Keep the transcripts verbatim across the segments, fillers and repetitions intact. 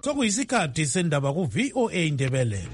Sokuyisikhathi sendaba ku V O A Ndebele.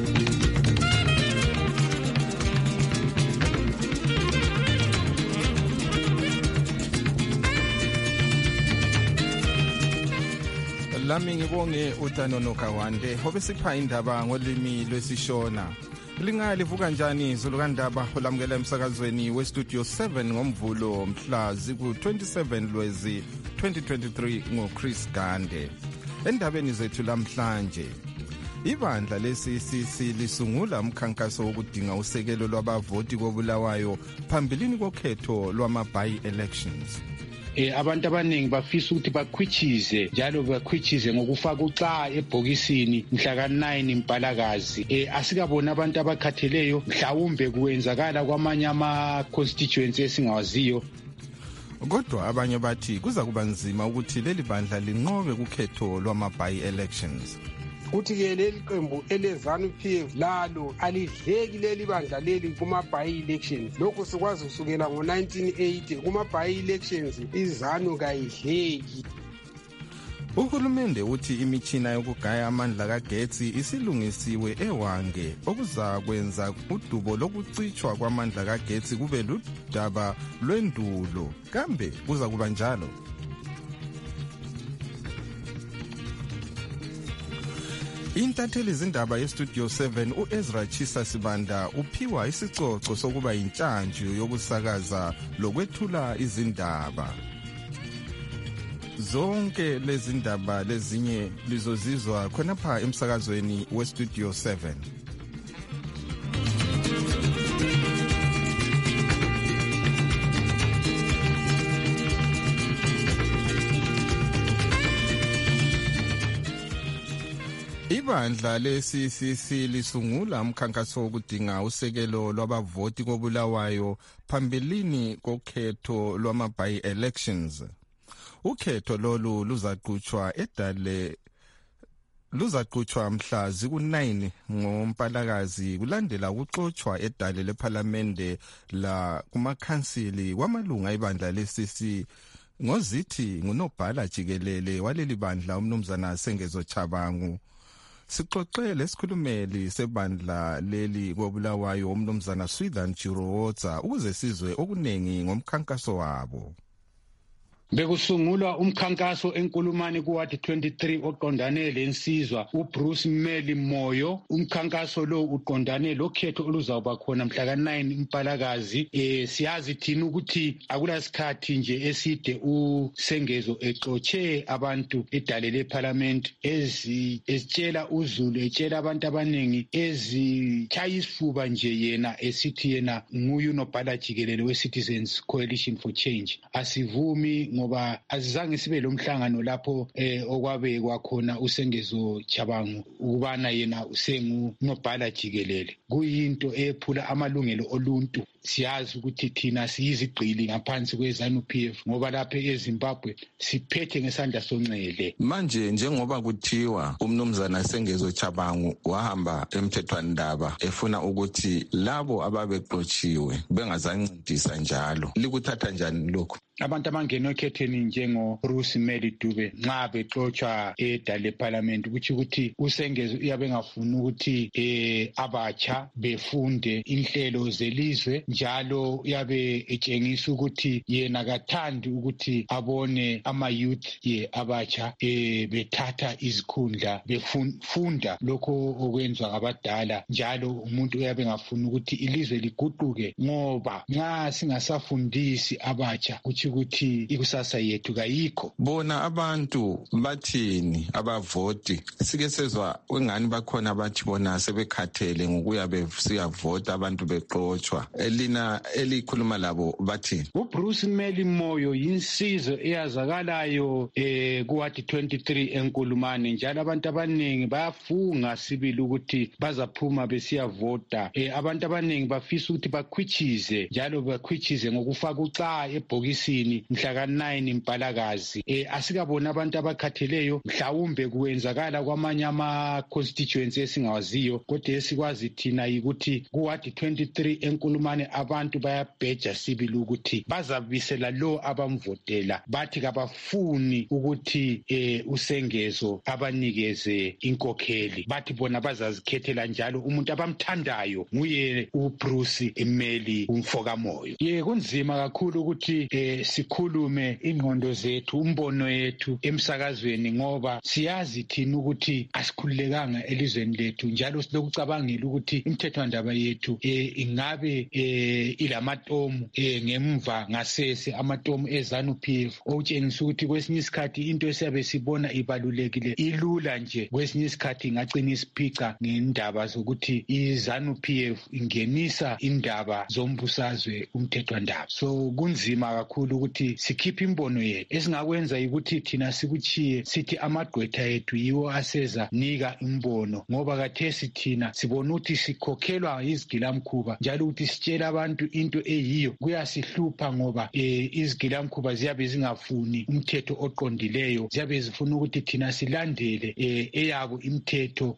Lami ngibonge uTanono Kawande hobe sipha indaba ngolimi lwesishona. Lingali vuka kanjani izulu kandaba olamukela emsakazweni we Studio seven ngomvulo mhla ziku twenty-seven Lwezi twenty twenty-three ngo Chris Gande. Endabeni zethu lamhlanje ibandla le-C C C lisungula umkhankaso wokudinga usekelo lwabavoti koBulawayo phambilini kokhetho lwama-by-elections. Eh abantu abaningi bafisa ukuthi bakhwitshize njalo bakhwitshize ngokufaka uxa ebhokisini mhla ka nine Mpalakazi. Eh asikabona abantu abakhatheleyo mhlawumbe kuwenzakala kwamanye ama constituencies esingawaziyo. Kodwa abanye bathi kuza kuba nzima ukuthi leli bandla linqobe kukhetho lwama-by-elections. Kuthi ke leli qembu eleZANU P F lalo alidleki leli bandla leli kuma by-elections. Lokho sikwazi kusukela ngo nineteen eighty kuma by-elections iZANU kayidleki. Uhulumende uthi imichina yokugaya amandla kagetsi isilungisiwe eWange okuzakwenza udubo lokucitshwa kwamandla kagetsi kube ludaba lwendulo. Kambe kuza kuba njalo? Intatheli zindaba yeStudio seven uEzra Chisa Sibanda uphiwa isicoco sokuba yintshantshu yokusakaza lokwethula izindaba. Zonke lezi ndaba lezinye lizozizwa khonapha emsakazweni weStudio seven. Ibandla le-C C C lisungula umkhankaso wokudinga usekelo lwabavoti koBulawayo phambilini kokhetho lwama-by-elections. Ukhetho lolu luzaqhutshwa edale luzaqhutshwa mhla ziku nine ngoMpalakazi kulandela ukuxoxwa edale leParliamente la kumakhansili kwamalunga ibandla le-C C ngozithi ngunobhala jikelele waleli bandla umnumzana Sengezo Chabangu. Sixoxe lesikhulumeli sebandla leli koBulawayo umnumzana Swithan Chiroza ukuze sizwe okunengi ngomkhankaso wabo. Bekusungulwa umkhankaso enkulumani kuwadi twenty-three oqondane lensizwa uBruce Meli Moyo. Umkhankaso lo uqondane lokhetho oluzawuba khona mhla ka nine Mpalakazi. Eh siyazi thina ukuthi akulasikhathi nje eside uSengezo exotshe abantu edale leParliament ezi esitshela uZulu etshela abantu abaningi ezichaya isifuba nje yena esithi yena nguye unobhala jikelele weCitizens Coalition for Change. Asivumi ngoba azange sibe lomhlangano lapho eh okwabe kwakhona uSengezo Chabangu ukubana yena usengu nobhala jikelele. Kuyinto ephula amalungelo oluntu. Siyazi ukuthi thina siyizigqili ngaphansi kweZANU P F ngoba lapha eZimbabwe siphethe ngesandla sonxele. Manje njengoba kuthiwa umnumzana Sengezo Chabangu wahamba emthethwandaba efuna ukuthi labo ababeqotshiwe bengazancedisa njalo, likuthatha njani lokho? Abantu abangena ekhetheni njengo Bruce Meli Dube nxa bexotsha edale leParliament ukuthi ukuthi uSengezo uyabe ngafuna ukuthi eh abatsha befunde inhlelo zelizwe njalo uyabe etshengisa ukuthi yena kathandi ukuthi abone ama youth ye abatsha eh bethatha izikhundla befunda lokho okwenzwa abadala njalo umuntu uyabe ngafuna ukuthi ilizwe liguquke ngoba nxa singasafundisi abatsha ukuthi ukuthi ikusasa yethu kayikho. Bona abantu bathini abavoti? Sike sezwa wengani bakhona bathi bona sebekhathele ngokuya besiyavota abantu beqoqwa. Elina elikhuluma labo bathini? uBruce Meli Moyo yinsizwe eyazakalayo eh kuwadi twenty-three enkulumane njalo abantu abaningi bayafunga sibili ukuthi bazaphuma besiyavota. Eh abantu abaningi bafisa ukuthi bakhwitshize njalo bakhwitshize ngokufaka uxa ebhokisini mhla ka nine Mpalakazi. Eh asikabona abantu abakhatheleyo mhlawumbe kuwenzakala kwamanye ama constituencies esingawaziyo kodwa esikwazi thina ukuthi kuwadi twenty-three enkulumane abantu bayabheja sibili ukuthi bazabisela lo abamvotela bathi kabafuni ukuthi eh, usengezo abanikeze inkokheli bathi bona bazazikhethela njalo umuntu abamthandayo nguye uBruce Meli umfokamoyo. Ye kunzima kakhulu ukuthi eh, sikhulume ingqondo zethu umbono yethu emsakazweni ngoba siyazi thina ukuthi asikhululekanga elizweni lethu njalo silokucabangela ukuthi imithethwandaba yethu eh, ingabe eh, ilamatomu eh, ngemva ngasese amatomu eZANU-P F okutshengisa ukuthi kwesinye isikhathi into esiyabe sibona ibalulekile ilula nje kwesinye isikhathi ingagcina isiphica ngendaba zokuthi iZANU-P F ingenisa indaba zombusazwe umthethwandaba. So kunzima kakhulu ukuthi sikhiphe imbono yethu esingakwenza ukuthi thina sikuchiye sithi amagqwetha ethu yiwo aseza nika imbono ngoba kathesi thina sibona ukuthi sikhokhelwa izigilamkhuba njalo ukuthi sitshela abantu into eyiyo kuyasihlupha ngoba eh, izigilamkhuba ziyabe zingafuni umthetho oqondileyo ziyabe zifuna ukuthi thina silandele eh, eyabo imithetho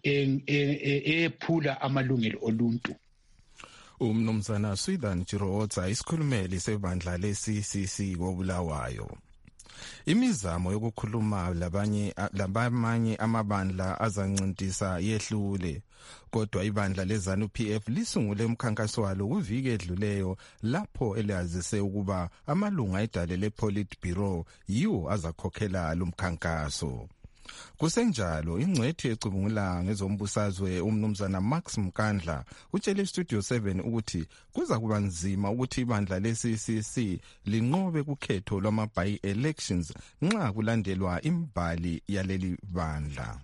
ephula amalungelo oluntu. Umnumzana Swithan Jirotsa isikhulumeli sebandla le-C C C koBulawayo. Imizamo yokukhuluma labanye labamanye amabandla azancintisa yehlule kodwa ibandla leZANU-P F lisungule umkhankaso walo kuviki edluleyo lapho elazise ukuba amalunga edale lePolitburo yiwo azakhokhela lo mkhankaso. Kusenjalo ingcwethi ecubungula ngezombusazwe umnumzana Max Mkandla utshele Studio seven ukuthi kuza kuba nzima ukuthi ibandla le-C C C linqobe kukhetho lwama-by-elections nxa kulandelwa imbali yaleli bandla.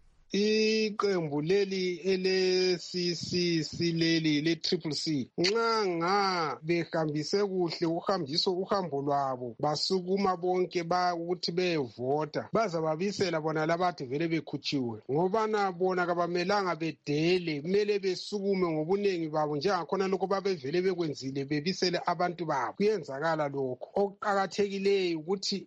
Iqembu leli ele-C C C leli le-Triple C nxa nga behambise kuhle uhambiso uhambo lwabo basukuma bonke ba ukuthi bevota bazababisela bona labathi vele bekhutshiwe ngobana bona kabamelanga bedele kumele besukume ngobunengi babo njengakhona lokho babevele bekwenzile bebisele abantu babo kuyenzakala lokho okuqakathekileyo ukuthi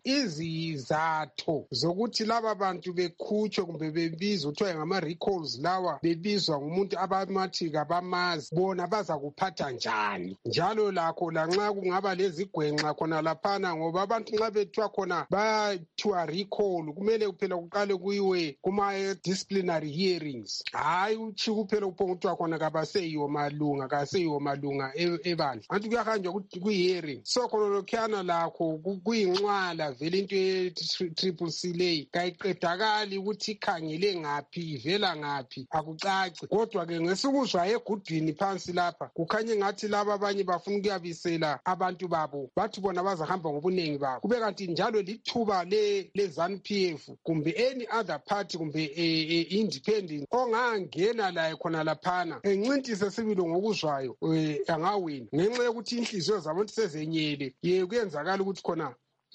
izizatho zokuthi laba bantu bekhutshwe kumbe bebizwe kuthiwa ngama-recalls lawa bebizwa ngumuntu abamathi kabamazi bona baza kuphatha njani njalo lakho lanxa kungaba lezigwenxa khona laphana ngoba abantu nxa bethiwa khona bathiwa recall kumele kuphela kuqale kuyiwe kuma-disciplinary hearings hayi uchi kuphela kuphonga kuthiwa khona kabaseyiwo malunga kaseyiwo malunga ebandla anti kuyahanjwa kwi-hearing so khona lokhuyana lakho kuyinxwala vele into ye-Triple C leyi kayiqedakali ukuthi ikhangele ngaphi ivela ngaphi akucaci kodwa ke ngesikuzwa egudwini phansi lapha kukhanye ngathi laba abanye bafuna ukuyabisela abantu babo bathi bona bazahamba ngobunengi babo kube kanti njalo lithuba le leZANU-P F kumbe any other party kumbe e, e, independent ongangena laye khona laphana encintise sibili ngokuzwayo e, angawini ngenxa yokuthi inhliziyo zabantu sezenyele ye kuyenzakala ukuthi khona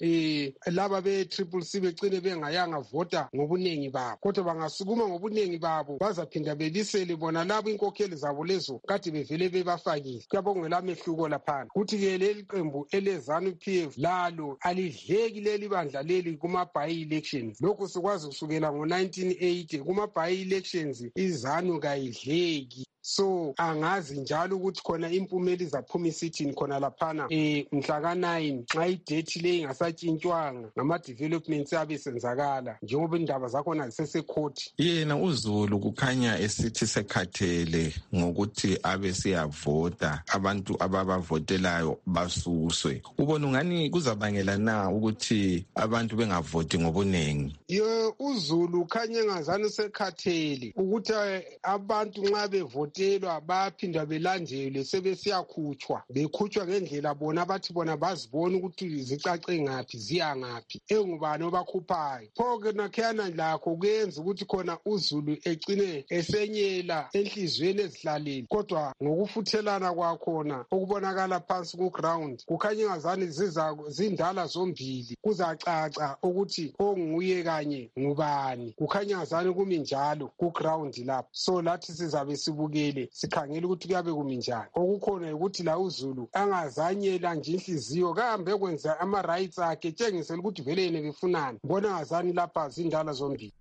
eh laba be-Triple C becine bengayanga vota ngobunengi babo kodwa bangasukuma ngobunengi babo bazaphinda bebisele bona labo inkokheli zabo lezo kade bevele bebafakile kuyabongela amehluko laphana kuthi-ke leli qembu eleZANU-P F lalo alidleki leli bandla leli kuma-by-elections lokhu sikwazi kusukela ngo-nineteen eighty kuma-by-elections iZANU kayidleki so angazi njalo ukuthi khona impumela izaphuma isithini khona laphana eh mhla ka nine xa idate le ingasatshintshwanga ngama-developments abe senzakala njengoba indaba zakhona zisesecourt. Yena uZulu kukhanya esithi sekhathele ngokuthi abe siyavota abantu ababavotelayo basuswe. Ubona ungani kuzabangela na ukuthi abantu bengavoti ngobunengi? Yo uZulu khanya engazani sekhathele ukuthi abantu nxa bevota telwa baphinda belandele sebesiyakhutshwa bekhutshwa ngendlela bona bathi bona bazibona ukuthi zicace ngaphi ziya ngaphi engubani obakhuphayo pho-ke nakhiyana lakho kuyenza ukuthi khona uZulu egcine esenyela enhliziyweni ezihlaleni kodwa ngokufuthelana kwakhona okubonakala phansi ku-ground kukhanya ingazani zindala zombili kuzacaca ukuthi onguye kanye ngubani kukhanya ingazani kumi njalo ku-ground lapho so lathi sizabe sibuke sikhangela ukuthi kuyabe kumi njani okukhona ukuthi la uZulu angazanyela nje inhliziyo kahambe kwenza ama-rights akhe tshengisela ukuthi vele yena befunani mbona ngazani lapha zindala zombili.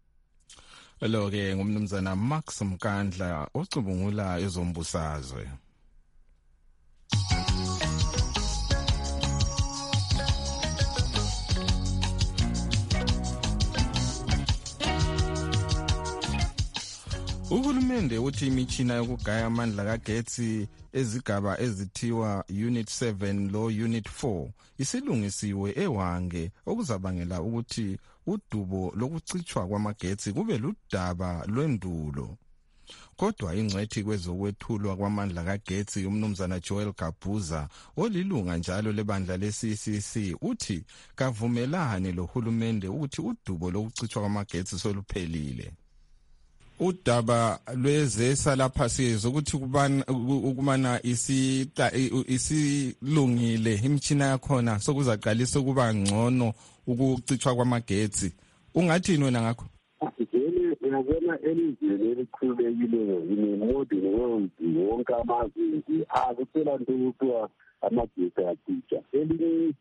Lo-ke ngumnumzana Max Mkandla ocubungula ezombusazwe. Uhulumende uthi imitshina yokugaya amandla kagetsi ezigaba ezithiwa Unit seven lo Unit four isilungisiwe eWange okuzabangela ukuthi udubo lokucitshwa kwamagetsi kube ludaba lwendulo. Kodwa ingcwethi kwezokwethulwa kwamandla kagetsi umnumzana Joel Gabuza olilunga njalo lebandla le-C C C uthi kavumelane lohulumende ukuthi udubo lokucitshwa kwamagetsi soluphelile. Udaba lwezesa lapha sizo ukuthi kubana ukumana isita isilungile imtshina yakhona sokuzaqalisa ukuba ngcono ukucitshwa kwamagetsi. Ungathini wena ngakho? Uyabona elizweni elikhululekileyo yimodern world wonke amazwe akuphela nto ukuthiwa amagetsi acitsha. Elinye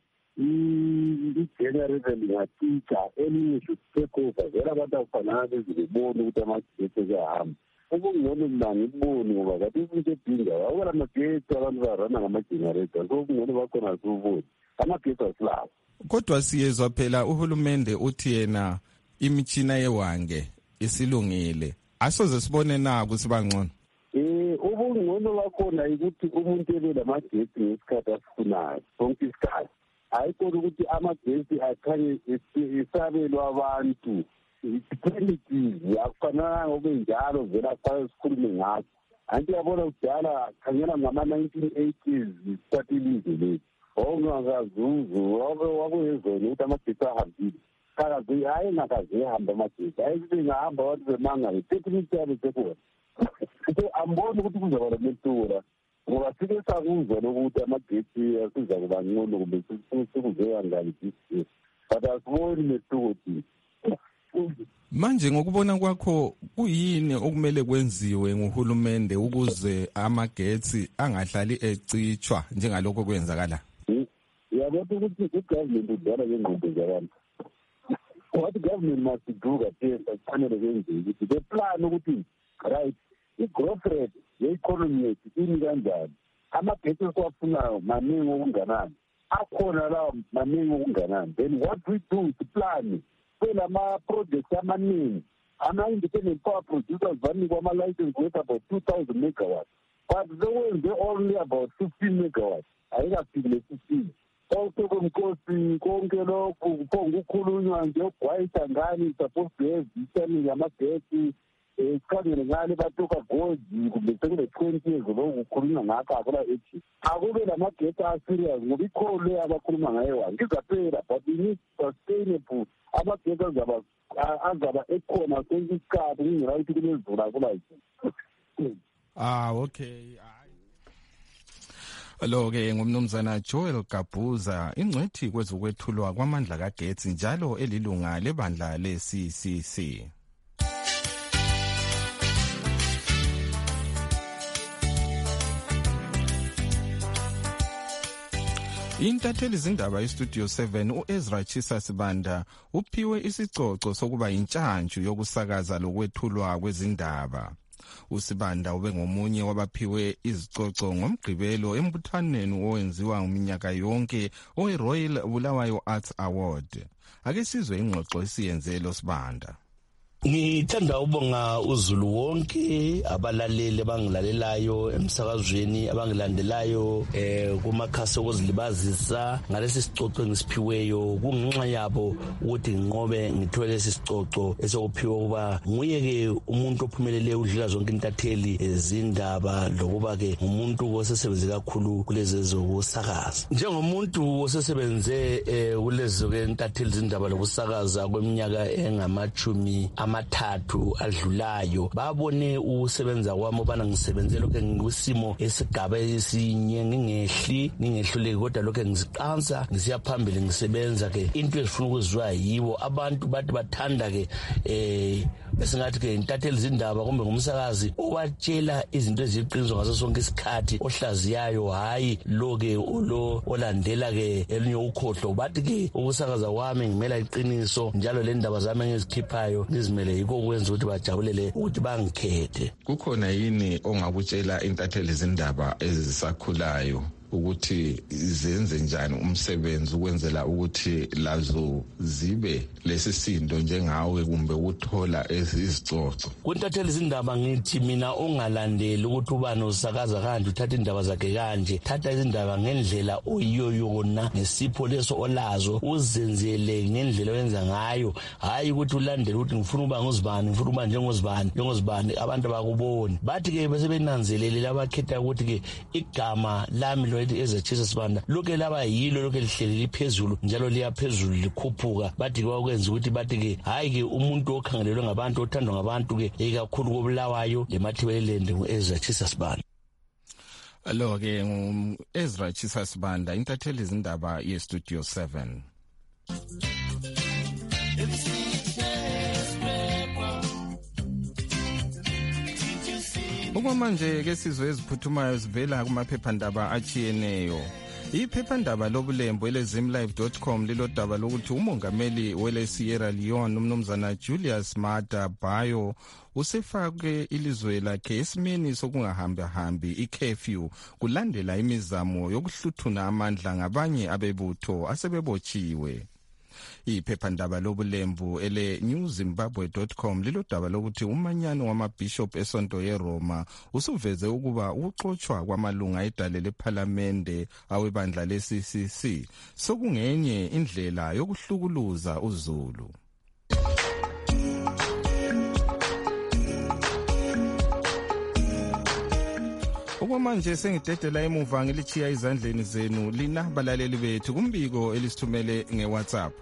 i-generator lingacitsha elinye take over vele abantu akufanana bezibone ukuthi amagetsi ayahamba. Okungcono mina ngibone ngoba kade into edinga awukela amagetsi abantu barana ngamagenerator so okungcono bakhona siwubone amagetsi asilapha. Kodwa siyezwa phela uhulumende uthi yena imitshina yeWange isilungile asoze sibone na kusiba ngcono. Eh ubungcono bakhona ukuthi umuntu ebe lamagetsi ngesikhathi asifunayo sonke isikhathi. Ayikho ukuthi amagetsi akhanye isabelwa abantu iprimitive akufanana ngokunjalo vela kufanele sikhulume ngakho. Anti yabona kudala khangela ngama nineteen eighties isikhathi ilizwe lethu ongakazuzu wakuyezona ukuthi amagetsi ahambile. Kazi hayi nakaze hamba amagetsi ayisibe ngahamba abantu bemanga i-technique yabo sekona so ambona ukuthi kuzaba lementura ngoba sike sakuzwa lokuthi amagetsi asiza kuba ngcono kumbe sikuzeka ngani this but asiboni metukuthi. Manje ngokubona kwakho kuyini okumele kwenziwe nguhulumende ukuze amagetsi angahlali ecitshwa njengalokho kwenzakala? Yabona ukuthi i-government idala ngengqondo zabantu. What the government must do that is the plan ukuthi right i-growth rate ye-economy yethu ini kanjani, amagetsi esiwafunayo maningi okunganani, akhona lawo maningi okunganani. Then what we do to plan phela ama-projects amaningi ama-independent power producers banikwa ama-license worth about two thousand megawatts but sekwenze only about fifteen megawatts ayikafiki le-fifteen. Also komkosi konke lokhu kuphonga ukukhulunywa nje ogwayisa ngani supposed to have isani yamagetsi esikhangele ngani batoka gozi kumbe sekule twenty years lokhu kukhulunywa ngakho akula ethi akube lamagetsi aserious ngoba ikhole abakhuluma ngayo ngizaphela but we need sustainable amagetsi azaba azaba ekhona sonke isikhathi ngingela ukuthi kunezulu akula ethi. Ah okay. Lo ke ngumnumzana Joel Gabuza ingcwethi kwezokwethulwa kwamandla kagetsi njalo elilunga lebandla le-C C C. Intatheli zindaba iStudio seven uEzra Chisa Sibanda uphiwe isicoco sokuba intshantshu yokusakaza lokwethulwa kwezindaba. Usibanda ube ngomunye wabaphiwe izicoco ngomgqibelo embuthaneni owenziwa ngeminyaka yonke oweRoyal Bulawayo Arts Award. Ake sizwe ingxoxo esiyenzelo Sibanda. Ngithanda ukubonga uZulu wonke abalaleli abangilalelayo emsakazweni abangilandelayo eh kumakhasi okuzilibazisa ngalesi sicoco ngisiphiweyo kungenxa yabo ukuthi nginqobe ngithole lesi sicoco esokuphiwa kuba nguye ke umuntu ophumelele udlula zonke intatheli ezindaba lokuba ke umuntu osesebenze kakhulu kulezi zokusakaza. Njengomuntu osesebenze kulezi ke intatheli zindaba lokusakaza kweminyaka engamachumi amathathu adlulayo babone usebenza kwami obana ngisebenzele lokho ngikusimo esigaba esinye ngingehli ningehluleki kodwa lokho ngiziqansa ngisiya phambili ngisebenza ke into ezifuna ukuzwa yibo abantu bathi bathanda ke eh besingathi ke intatheli zindaba kumbe ngumsakazi owatshela izinto eziqiniso ngaso sonke isikhathi ohlaziyayo hayi lo ke lo olandela ke elinye ukhohlo bathi ke ukusakaza kwami ngimela iqiniso njalo le ndaba zami engizikhiphayo ngizimele yiko ukwenza ukuthi bajabulele ukuthi bangikhethe. Kukhona yini ongakutshela intatheli zindaba ezisakhulayo ukuthi zenze njani umsebenzi ukwenzela ukuthi lazo zibe lesisindo njengawe kumbe uthola izicoco. Kuntathela izindaba ngithi mina ongalandeli ukuthi ubani usakaza kanje uthatha indaba zakhe kanje, thatha izindaba ngendlela oyiyo yona nesipho leso olazo uzenzele ngendlela oyenza ngayo, hayi ukuthi ulandele ukuthi ngifuna uba nguzibani ngifuna uba njengozibani njengozibani abantu bakuboni. Bathi ke bese benanzelele labakhetha ukuthi ke igama lami lo ezeThisa Sibanda lokho laba yilo lokho lihleli liphezulu njalo liyaphezulu likhuphuka. Bathi kwakwenza ukuthi bathi ke hayi ke umuntu okhangelelwe ngabantu othandwa ngabantu ke ikakhulu koBulawayo leMathibelelende ngu-ezeThisa Sibanda. Alo ke ngu-Ezra Thisa Sibanda intatheli izindaba ye-Studio seven. Okwamanje ke sizwe eziphuthumayo zivela kumaphephandaba achiyeneyo. Iphephandaba lobulembu elezimlive dot com lilodaba lokuthi umongameli wele Sierra Leone umnumzana Julius Maada Bio usefake ilizwe lakhe esimeni sokungahambi hambi i-curfew kulandela imizamo yokuhluthuna amandla ngabanye abebutho asebebotshiwe. Iphephandaba lobulembu ele new zimbabwe dot com lilodaba lokuthi umanyano wamabishop esonto yeRoma usuveze ukuba ukuxoxwa kwamalunga edale lephalamende awebandla le-C C C sokungenye indlela yokuhlukuluza uZulu. Okwamanje sengidedela emuva ngilichiya izandleni zenu lina balaleli bethu kumbiko elisithumele ngeWhatsApp.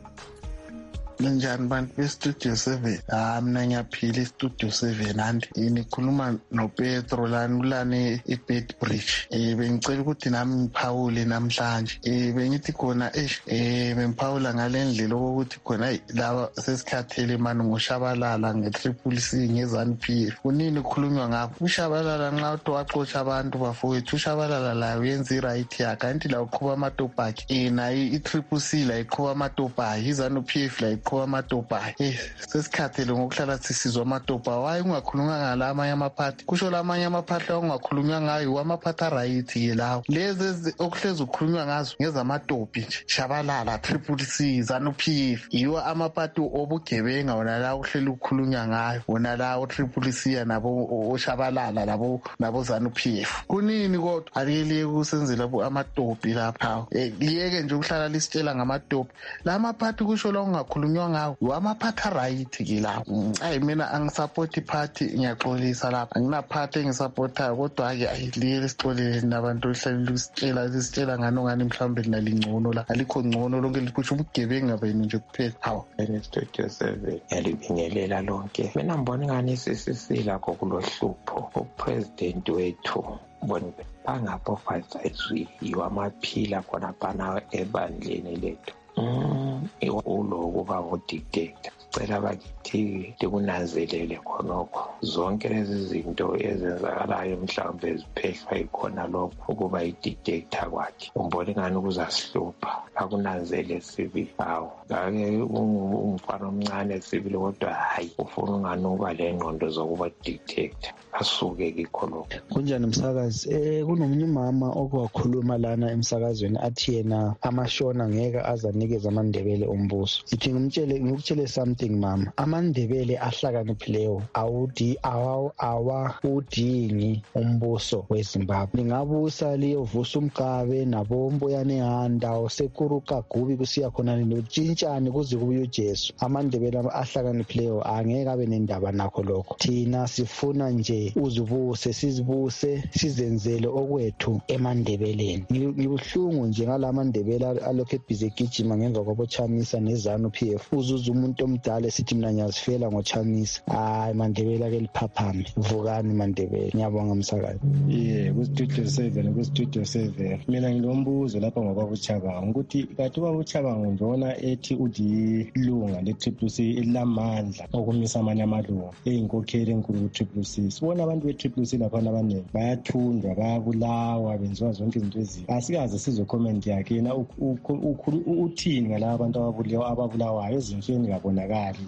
Ninjani bantu bestudio seven? Ah mina ngiyaphila istudio seven andi ngikhuluma noPetro lana ulane eBedbridge. Eh bengicela ukuthi nami ngiphawule namhlanje. Eh bengithi khona eish eh bengiphawula ngalendlela ukuthi khona laba sesikhathele manje ngoshabalala ngetriple C ngezanu P F. Kunini kukhulunywa ngapho? Ushabalala nxa uthi waxotsha abantu bafowethu ushabalala la uyenza iright yakhe kanti la uqhuba amatopaki. Eh nayi itriple C la iqhuba amatopaki izanu P F la kwa matopa eh sesikhathele ngokuhlala sisizwa amatopa waye ungakhuluma ngala amanye amaphathi kusho lamanye amaphathi ongakhulunywa ngayo amaphatha right yelawo lezi okuhlezi ukukhulunywa ngazo ngeza amatopi nje shabalala triple C zanu P F yiwa amaphathi obugebenga wona la uhleli ukukhulunywa ngayo wona la triple C nabo oshabalala labo nabo zanu P F kunini kodwa aliyele kusenzela bo amatopi lapha eh liyeke nje ukuhlala lisitshela ngamatopi la amaphathi kusho la ungakhulunywa ngawo wamaphatha right ke la ayi mina angisupport party ngiyaxolisa lapha anginaphathe engisupportayo kodwa ke ayiliyele isixolele nabantu ohlala lisitshela lisitshela ngano ngani mhlambe linalingcono la alikho ngcono lonke likusho ubugebenga benu nje kuphela hawo estudio seven yalibingelela lonke mina ngibona ngani sisisila kokulohlupho upresident wethu bona bangapho five three yiwamaphila khona bana ebandleni lethu Mm, ulo kuba udictator cela bakithi likunanzelele khonokho zonke lezi zinto ezenzakalayo mhlawumbe eziphehlwa ikhona lokho ukuba idictator kwakhe umbone ngani ukuzasihlupha akunanzele sibili hawo ngake umfana omncane sibili kodwa hayi ufuna ngani uba le ngqondo zokuba dictator asuke kikho lokho. Kunjani msakazi? Eh kunomunye umama okwakhuluma lana emsakazweni athi yena amashona ngeke azanikeza amandebele ombuso. Ithi ngimtshele ngikutshele something mama. Amandebele ahlakaniphileyo awudi awa awa udingi umbuso weZimbabwe. Lingabusa liyovusa umgabe nabomboyane handa osekuruka gubi kusiya khona notshintshane kuze kubuye uJesu. Amandebele ahlakaniphileyo angeke abe nendaba nakho lokho. Thina sifuna nje uzibuse sizibuse sizenzele okwethu emandebeleni. Ngibuhlungu nje ngalamandebele alokho ebhize gijima ngemva kwaboChamisa neZanu P F. Uzuza umuntu omdala sithi mina ngiyazifela ngoChamisa. Hayi mandebele ake liphaphame. Vukani mandebele. Ngiyabonga msakazi. Yeah, ku Studio seven ku Studio seven. Mina ngilombuzo lapha ngokwabuChabanga ukuthi kathi kwabuChabanga ngibona ethi uthi lunga le Triple C elamandla okumisa amanye amalunga eyinkokheli enkulu ku Triple C. Sibona abantu be Triple C lapha abaningi bayathundwa bayabulawa benziwa zonke izinto ezimbi. Asikaze sizwe comment yakhe yena uthini ngalabo abantu ababulawa ababulawayo ezimfeni ngabonakali. Kuhamba nje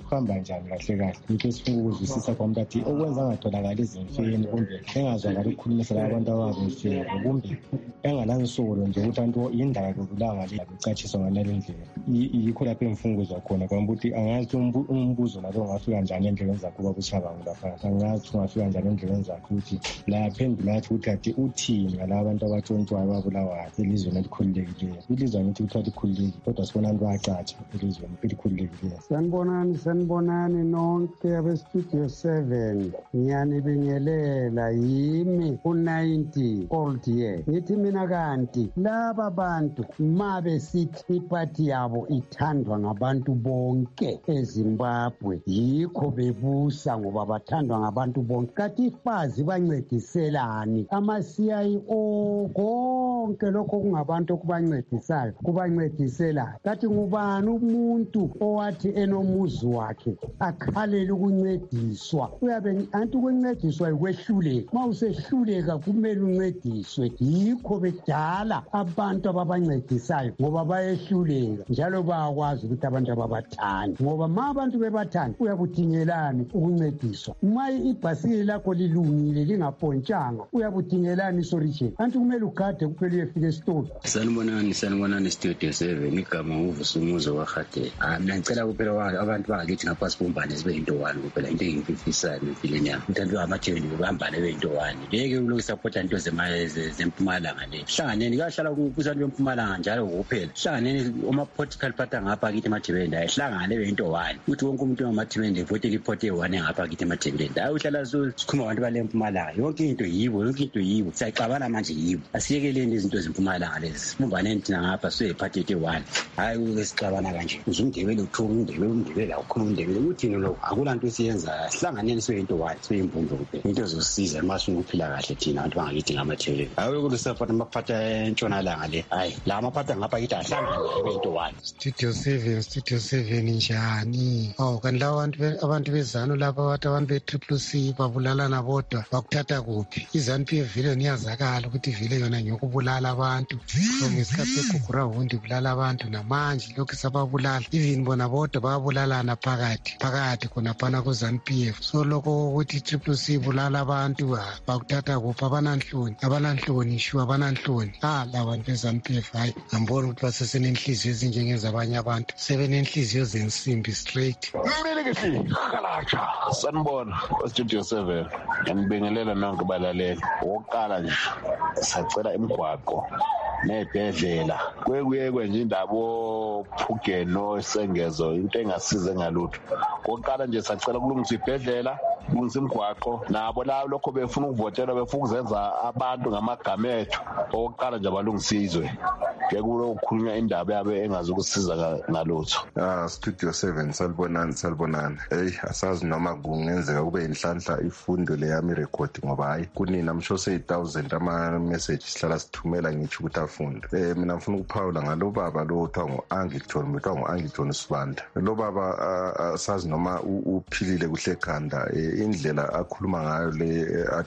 kanjani kahle kahle. Into esifuna ukuzwisisa kwamntathi okwenza angatholakali ezimfeni kumbe engazwakali ukukhulumisela abantu ababemfeni kumbe engalansolo nje ukuthi anto indaba yokulanga le icatshiswa ngaleli ndlela. Yikho lapho engifuna ukuzwa khona kwami ukuthi angazi umbuzo nalo ungafika kanjani endleleni zakho babuchabangu lapha. Angazi ungafika kanjani endleleni zakho ukuthi la phendula athi ukuthi ati uthini ngalabo abantu abatshontshwayo babulawayo elizweni elikhululekileyo. Ilizwe ngithi ukuthi likhululekile kodwa sibona abantu bayacatsha elizweni elikhululekileyo. Sanibonani sanibonani nonke abestudio seven. Ngiyanibingelela yimi u-ninety old year. Ngithi mina kanti laba bantu mabe sithi iphathi yabo ithandwa ngabantu bonke eZimbabwe yikho bebusa ngoba bathandwa ngabantu bonke. Kathi ifazi bancediselani ama-C I O konke lokho kungabantu okubancedisayo kubancedisela. Kathi ngubani umuntu owathi enomuzi wakhe akhalele ukuncediswa? Uyabe anti ukuncediswa yikwehluleka. Ma usehluleka kumele uncediswe. Yikho bedala abantu ababancedisayo ngoba bayehluleka njalo bayakwazi ukuthi abantu ababathanda ngoba ma abantu bebathanda uyabudingelani ukuncediswa. Ma ibhasikili lakho lilungile lingapontshanga uyabudingelani isorigin. Anti kumele ugade kuphela uyefika esitolo. Sanibonani sanibonani studio seven igama nguvusumuzo wakhade. Mina ngicela kuphela abantu bangakithi ngaphansi kombane sibe into one kuphela into engimfifisayo empilweni yami. Ngithanda amatheni ubambane be into one. Ngeke ulokusupporta into zempumalanga le. Hlanganeni kahlala kusantu bempumalanga njalo kuphela. Hlanganeni uma political party ngapha kithi eMathebeni ayihlangane be into one. Uthi wonke umuntu eMathebeni vote report e-one ngapha kithi eMathebeni. Hayi uhlala sikhuluma abantu bale mpumalanga. Yonke into yibo, yonke into yibo. Siyaqabana manje yibo. Asiyekeleni izinto zempumalanga lezi. Sibumbaneni thina ngapha sibe party e-one. Hayi ukusixabana kanje. Uzumdebele uthunga undebele umdebele awukhona undebele uthini lo. Akulanto esiyenza. Hlanganeni sibe into one, sibe imbumbe kuphela. Into ezosiza mase ukuphila kahle thina abantu bangakithi ngamathebeni. Hayi ukusupport amaphathi entshonalanga le. Hayi la amaphathi ngapha kithi ahlangane sibe into one. Studio seven studio seven njani? Oh kanti la abantu abantu bezanu lapha abantu abantu be-Triple C babulalana bodwa bakuthatha kuphi? iZANU-P F vile niyazakala ukuthi vile yona ngiyokubulala abantu. So ngesikhathi segugura hundi ibulala abantu namanje lokhu sababulala. Even bona bodwa bayabulalana phakathi phakathi khonaphana ku-ZANU-P F. So lokho ukuthi i-Triple C ibulala abantu bakuthatha kuphi? Abananhloni abananhloni shu abananhloni. Ah labantu be-ZANU-P F hayi ngambona ukuthi basesenenhliziyo ezinjengezabanye abantu sebenenhliziyo zensimbi straight. Mmelekisi khalacha sanibona studio seven. Ngibingelela nonke balaleli. Oqala nje sacela imigwaqo nezibhedlela kwekuyekwe nje indaba phugeno isengezo into engasize ngalutho. Oqala nje sacela kulungisa ibhedlela kulungisa imigwaqo nabo la lokho befuna ukuvotela befuna ukuzenza abantu ngamagama ethu. Oqala nje abalungisizwe ngekulo ukukhulunywa indaba yabe engazi ukusiza ngalutho. Ah studio seven salibonani salibonani. Hey asazi noma kungenzeka kube inhlanhla ifundo le yami record ngoba hayi kunina msho say one thousand ama message sihlala sithumela ngithi ukuthi afunde. Eh mina ngifuna ukuphawula ngalo baba lo othiwa ngo-Anglican bethiwa ngo-Anglican Sibanda. Lo baba asazi noma uphilile kuhle ekhanda indlela akhuluma ngayo le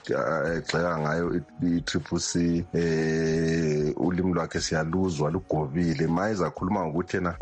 agxeka ngayo i-Triple C eh ulimi lwakhe siyaluzwa lugobile mayiza khuluma ngokuthi yena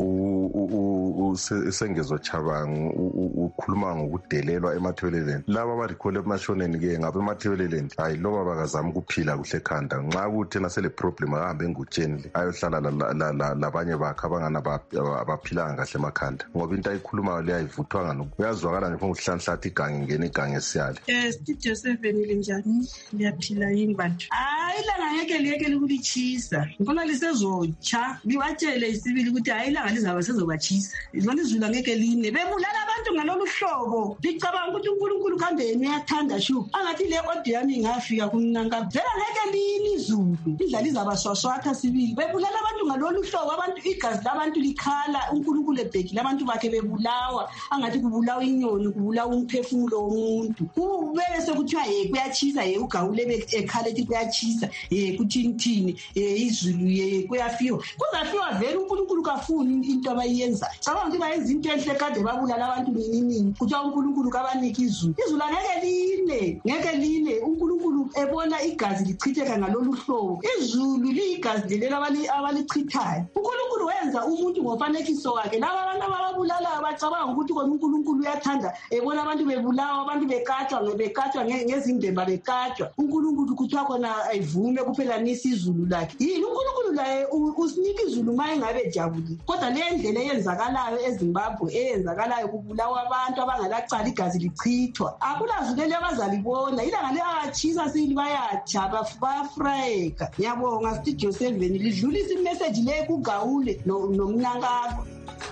usengezo chabangu ukhuluma ngokudelelwa emathebeleleni. Laba abarikole emashoneni ke ngabe emathebeleleni hayi lo baba akazama ukuphila kuhle ekhanda nxa kuthi na sele problem ahambe ngutsheni ayohlala labanye bakhe abangana abaphilanga kahle emakhanda ngoba into ayikhulumayo le ayivuthwanga nokuyazwakala nje ngokuhlanhlathi igange ngene igange siyale. Eh studio seven linjani? Liyaphila yini bantu? Hayi langa ngeke liyeke lichisa. Ngifuna lisezotsha liwatshele isibili ukuthi hayi langa lizaba sezokwachisa. Izona izulu ngeke line bebulala abantu ngalolu hlobo. Licabanga ukuthi uNkulunkulu kambeni uyathanda shu. Angathi le audio yami ingafika kumnanga. Vela ngeke lini izulu. Idlala izaba swaswatha sibili. Bebulala abantu ngalolu hlobo abantu igazi labantu likhala uNkulunkulu ebhekile abantu bakhe bebulawa angathi kubulawa inyoni kubulawa umphefumulo womuntu. Kubele sekuthiwa ye kuyachisa ye ugawule ekhala ethi kuyachisa kuyatshisa eh kuthini thini eh izulu ye kuyafiwa kuzafiwa vele uNkulunkulu kafuni into abayenza cabanga ukuthi bayenza into enhle kade babulala abantu ninini kuthi uNkulunkulu kabaniki izulu izulu ngeke line ngeke line uNkulunkulu ebona igazi lichitheka ngalolu hlobo izulu liyigazi lelo abalichithayo uNkulunkulu wenza umuntu ngofanekiso wakhe laba abantu ababulala abacabanga ukuthi kona uNkulunkulu uyathanda ebona abantu bebulawa abantu bekatshwa ngebekatshwa ngezindemba bekatshwa uNkulunkulu kuthiwa khona ayivume kuphela nisizulu lakhe yini uNkulunkulu laye usinika izulu maye ngabe jabulile kodwa le ndlela eyenzakalayo eZimbabwe eyenzakalayo kubulawa abantu abangalacala igazi lichithwa akulazulu abazalibona ilanga liyachisa sili bayatsha bayafrayeka ngiyabonga Studio seven lidlulisa imessage le kuGawule nomnankakho.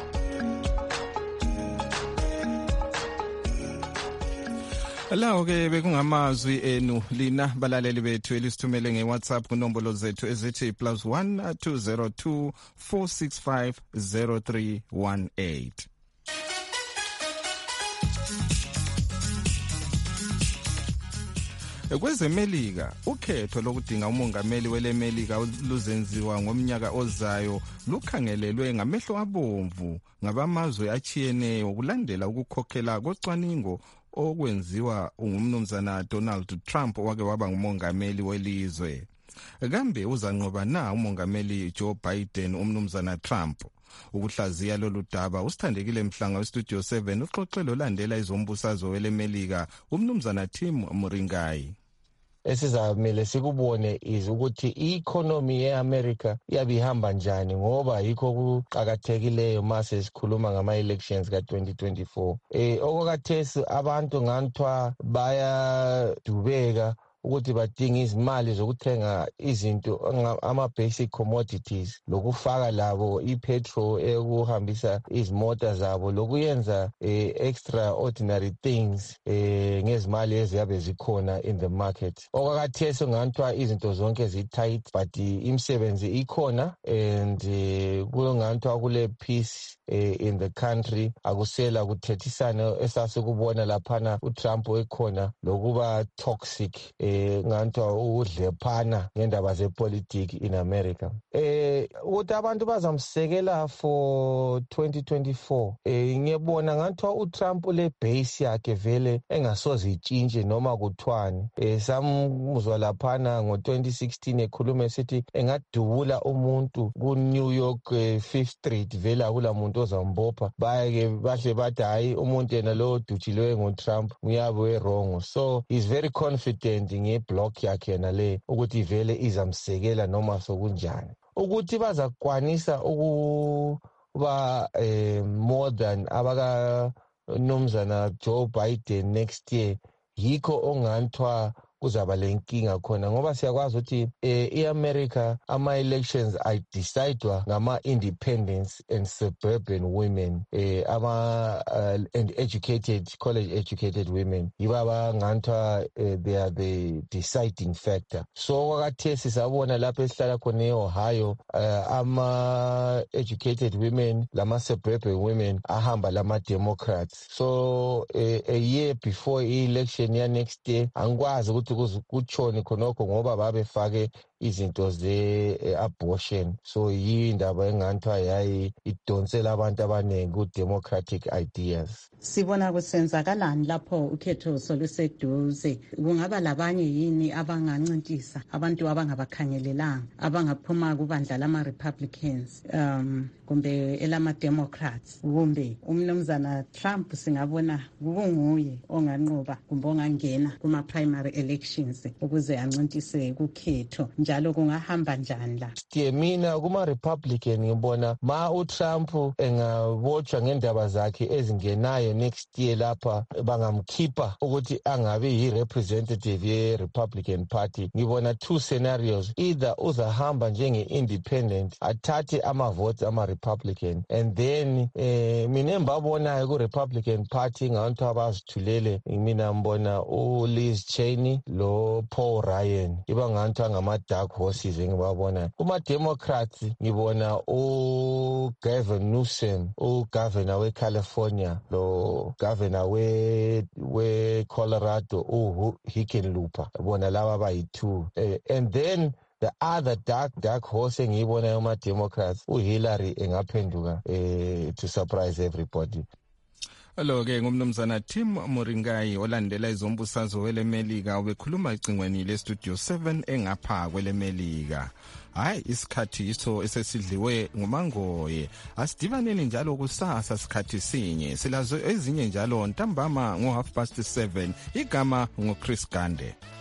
Lawo ke bekungamazwi enu lina balaleli bethu elisithumele ngeWhatsApp kunombolo zethu ezithi plus one two zero two four six five zero three one eight. Kwezemelika ukhetho lokudinga umongameli welemelika luzenziwa ngomnyaka ozayo lukhangelelwe ngamehlo abomvu ngabamazwe achiyeneyo kulandela ukukhokhela kocwaningo okwenziwa ngumnumzana Donald Trump owake waba ngumongameli welizwe. Kambe uzanqoba na umongameli Joe Biden umnumzana Trump? Ukuhlaziya lolu daba usithandekile Mhlanga weStudio seven uxoxelo landela izombusazo welemelika umnumzana Tim Muringai. Esizamele sikubone is ukuthi i-economy ye-America iyabihamba njani ngoba yikho kuqakathekileyo mase sikhuluma ngama-elections ka twenty twenty-four. Eh okwathesi abantu ngantwa bayadubeka ukuthi badinga izimali zokuthenga izinto ama-basic commodities lokufaka labo i-petrol ekuhambisa izimota zabo lokuyenza eh, extraordinary things eh, ngezimali eziyabe zikhona in the market. Okwakhathesi ngantwa izinto zonke zi-tight but imisebenzi ikhona and eh, kungantwa kule peace eh, in the country akusela kuthethisana esasikubona laphana uTrump ekhona lokuba toxic eh, ngantwa udlephana ngendaba zepolitiki in America. Eh ukuthi abantu bazamsekela for twenty twenty-four. Eh ngiyabona ngantwa uTrump le base yakhe vele engasoze itshintshe noma kuthwani. Eh samuzwa laphana ngo twenty sixteen ekhuluma esithi engadubula umuntu ku New York eh, Fifth Street vele akula muntu ozambopha. Bayake bahle bathi hayi umuntu yena lo dutshilewe ngoTrump uyabe wrong. So he's very confident ngeblock yakhe nale ukuthi vele izamsekela noma sokunjani ukuthi bazakwanisa ukuba eh, more than abaka nomzana Joe Biden next year yikho ongantwa kuzaba lenkinga khona ngoba siyakwazi ukuthi eh, i-America ama-elections ay decidwa ngama-independents and suburban women eh, ama uh, and educated college educated women yibo abangantwa eh, they are the deciding factor. So kwakathesi sabona lapho esihlala khona e-Ohio uh, ama-educated women lama-suburban women ahamba lama-Democrats. So eh, a year before i-election ya next year angikwazi ukuthi kutshoni khonokho ngoba babefake izinto ze-abortion. So yindaba enganthiwa yayi idonsela abantu abaningi ku-democratic ideas. Sibona kusenzakalani lapho ukhetho soluseduze. Kungaba labanye yini abangancintisa abantu abangabakhangelelanga abangaphuma kubandla lama-Republicans um kumbe elama-Democrats kumbe umnumzana Trump singabona kunguye onganqoba kumbe ongangena kuma-primary elections ukuze ancintise kukhetho njalo kungahamba njani la? Mina kuma-Republican ngibona ma uTrump engabotshwa ngendaba zakhe ezingenayo next year lapha bangamkhipha ukuthi angabe yi-representative ye-Republican Party. Ngibona two scenarios, either uzahamba njenge-independent athathe ama-votes ama Republican. And then eh mina embabonayo ku Republican Party ngabantu abazithulele mina mbona u Liz Cheney lo Paul Ryan iba ngabantu angama dark horses engibabona. Kuma Democrats ngibona u Gavin Newsom, u governor we California, lo governor we we Colorado, u Hickenlooper. Bona laba bayi-two. Uh, and then the other dark dark horse engiyibona yoma Democrats uHillary engaphenduka eh to surprise everybody. Hello ke ngumnumzana Tim Moringai olandela izombusazo welemelika ubekhuluma icingweni le Studio seven engapha kwelemelika. Hayi isikhathi iso esesidliwe ngumangoye. Asidibaneni njalo kusasa sikhathi sinye. Silazo ezinye njalo ntambama ngo half past seven. Igama ngo Chris Gande.